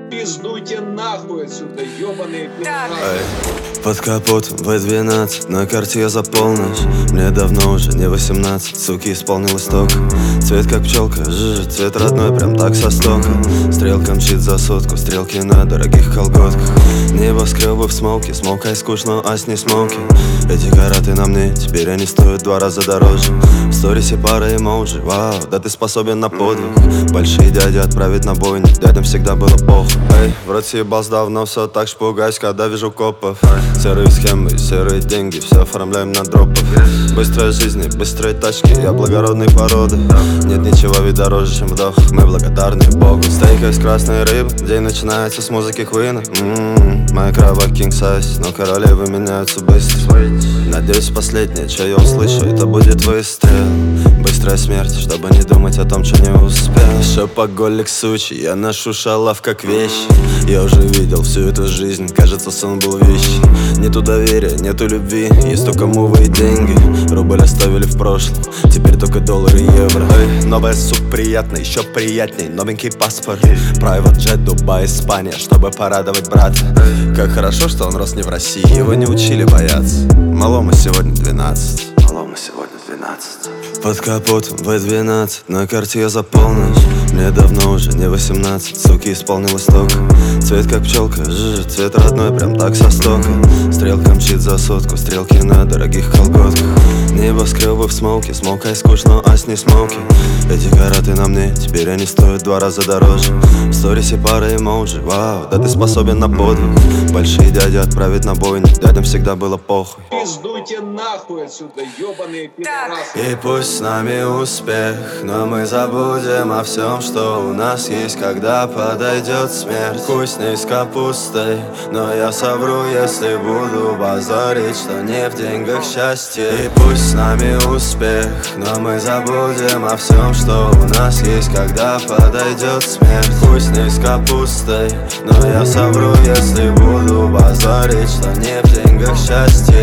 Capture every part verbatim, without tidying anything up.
Пиздуйте нахуй отсюда, ёбаные пидорасы. Эй, под капотом вэ двенадцать, на карте я за полночь. Мне давно уже не восемнадцать, суки, исполнилось только. Цвет как пчелка, жжж, цвет родной, прям так со стока. Стрелка мчит за сотку, стрелки на дорогих колготках. Небоскребы в смолке, смолкай скучно, а с не смолки. Эти караты на мне, теперь они стоят два раза дороже. В сторисе пара эмоджи, вау, да ты способен на подвиг. Большие дяди отправить на бойню, дядям всегда было похуй. Эй, в рот съебался давно, все так ж пугаюсь, когда вижу копов. Серые схемы, серые деньги, все оформляем на дропах. Быстрая жизнь, быстрые тачки, я благородной породы. Нет ничего ведь дороже, чем вдох, мы благодарны Богу. Стейка из красной рыбы, день начинается с музыки Квина. М-м-м, моя крава king size, но королевы меняются быстро. Надеюсь, последнее, что я услышу, это будет выстрел. Быстрая смерть, чтобы не думать о том, что не успел. Шопоголик сучий, я ношу шалав как вещи. Я уже видел всю эту жизнь, кажется, сон был вещи. Нету доверия, нету любви, есть только мувы и деньги. Рубль оставили в прошлом, теперь только доллары и евро. Эй, новая суп приятная, еще приятней, новенький паспорт. Private jet, Дубай, Испания, чтобы порадовать брата. Как хорошо, что он рос не в России, его не учили бояться. Малому сегодня двенадцать, малому сегодня двенадцать. Под капотом вэ двенадцать, на карте я за полночь. Мне давно уже не восемнадцать, суки, исполнилось только. Цвет как пчелка, жжж, цвет родной, прям так со стока. Стрелка мчит за сотку, стрелки на дорогих колготках. Небоскребы в смолке, смолкай скучно, а с не смолки. Эти караты на мне, теперь они стоят два раза дороже. В сторисе пара эмоджи, вау, да ты способен на подвиг. Большие дяди отправить на бойню, дядям всегда было похуй. Пиздуйте нахуй отсюда, ёбаные пидорасы. И пусть с нами успех, но мы забудем о всем, что у нас есть, когда подойдет смерть. Хуй с ней с капустой, но я совру, если буду базарить, что не в деньгах счастье. И пусть с нами успех, но мы забудем о всем, что у нас есть, когда подойдет смерть. Хуй с ней с капустой, но я совру, если буду базарить, что не в деньгах счастье.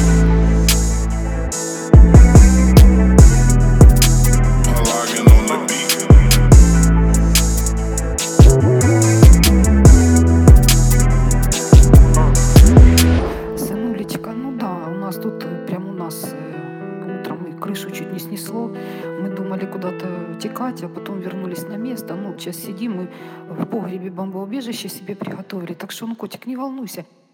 Тут прямо у нас утром и крышу чуть не снесло. Мы думали куда-то текать, а потом вернулись на место. Ну, сейчас сидим, мы в погребе бомбоубежище себе приготовили. Так что, ну, котик, не волнуйся.